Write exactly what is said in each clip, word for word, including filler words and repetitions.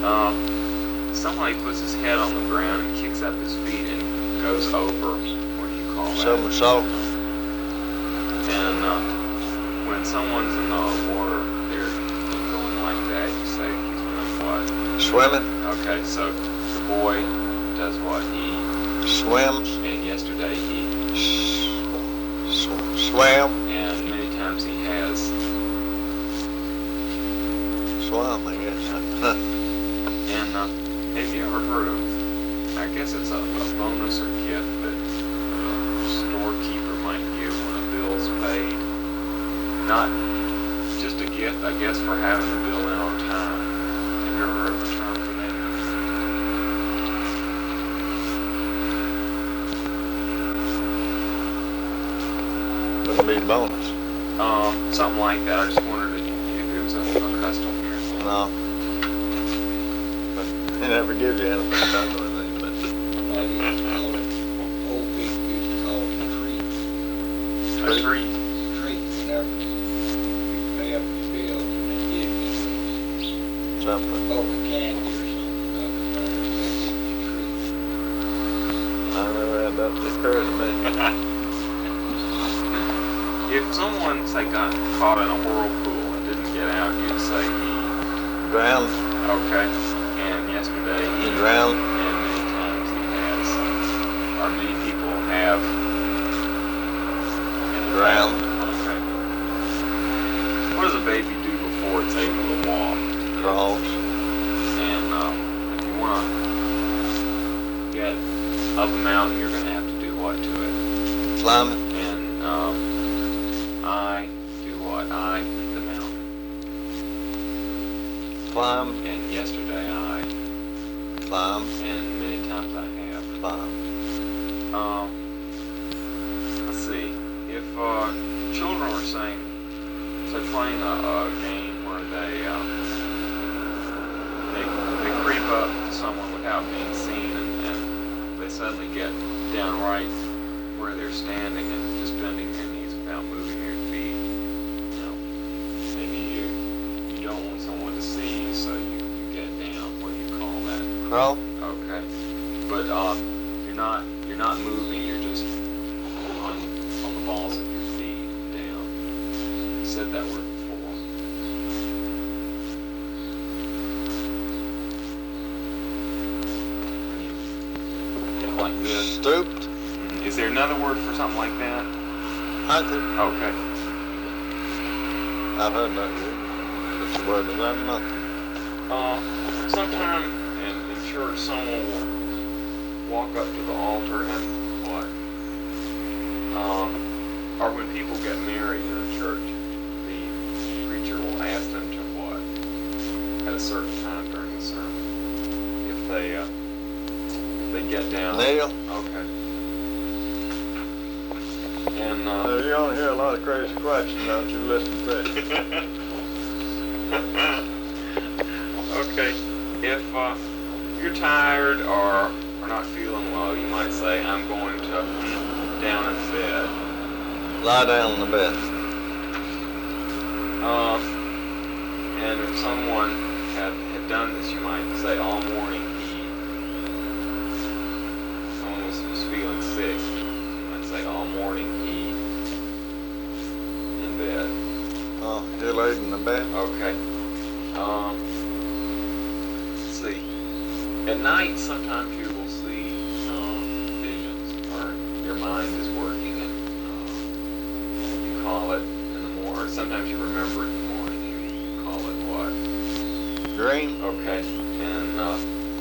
Uh, somebody puts his head on the ground and kicks up his feet and goes over. What do you call that? Somersault. And uh, when someone's in the water, they're going like that. You say he's doing what? Swimming. Okay, so the boy does what? He Swims. And yesterday he S- sw- swam. And many times he has swum, I guess. And uh, have you ever heard of, I guess it's a, a bonus or gift that a storekeeper might give when a bill's paid? Not just a gift, I guess, for having the bill in on time. Have you ever heard of a term for that? Wouldn't be bonus. Um, something like that. I just wondered if it was a, a custom here. No. But he never gives you anything, does or anything, but I used to call it, old people used to call it a treat. A treat? Treat, whenever you pay up your bills and they give you something. a over candy or something, other than it's a treat. I never had that occur to me. If someone, say, got caught in a whirlpool and didn't get out, you'd say he Drowned. Okay. And yesterday He drowned. And many times he has. Or many people have. Drowned. Okay. What does a baby do before it's able to walk? Crawls. And uh, if you want to get up a mountain, you're going to have to do what to it? Climb it. And um, I do what? I eat the mountain. Climb. And yesterday I Climb. And many times I have. Climb. Um, let's see. If uh, children were saying, so playing a, a game where they, uh, they they creep up to someone without being seen, and, and they suddenly get down right where they're standing and just bending their knees without moving their feet. You know, maybe you you don't want someone to see you, so you, you get down. What do you call that? Crawl. Okay, but uh, you're not you're not moving. You're just on on the balls of your feet down. You said that word before. Yeah, like this. Stooped. Is there another word for something like that? Hunted. Okay. I've heard that word. What's the word of that month? Uh, sometime in, in church, someone will walk up to the altar and what? Um, or when people get married in a church, the preacher will ask them to what? At a certain time during the sermon. If they, uh, if they get down. Kneel. Okay. And, uh, Uh, you only hear a lot of crazy questions, don't you? Listen to it. Okay, if uh, you're tired or are not feeling well, you might say, I'm going to down in bed. Lie down in the bed. Uh, and if someone had, had done this, you might say, all morning he, someone was, was feeling sick, you might say, all morning he, in bed. Oh, he laid in the bed. Okay. Um, let's see. At night, sometimes you will see um, visions, or your mind is working, and uh, you call it in the morning. Or sometimes you remember it in the morning. You, you call it what? Dream. Okay. And uh,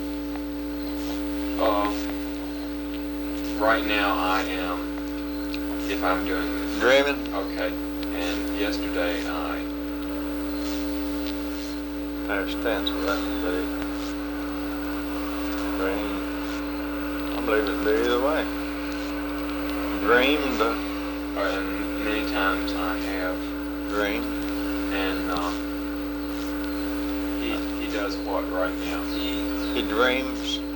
uh, right now, I am. If I'm doing this. Dreaming. Okay. And yesterday, I. Past tense of that would be. Dream. I believe it'd be either way. Dreamed. Uh, and many times I have. Dream. And uh, he he does what right now? He He dreams.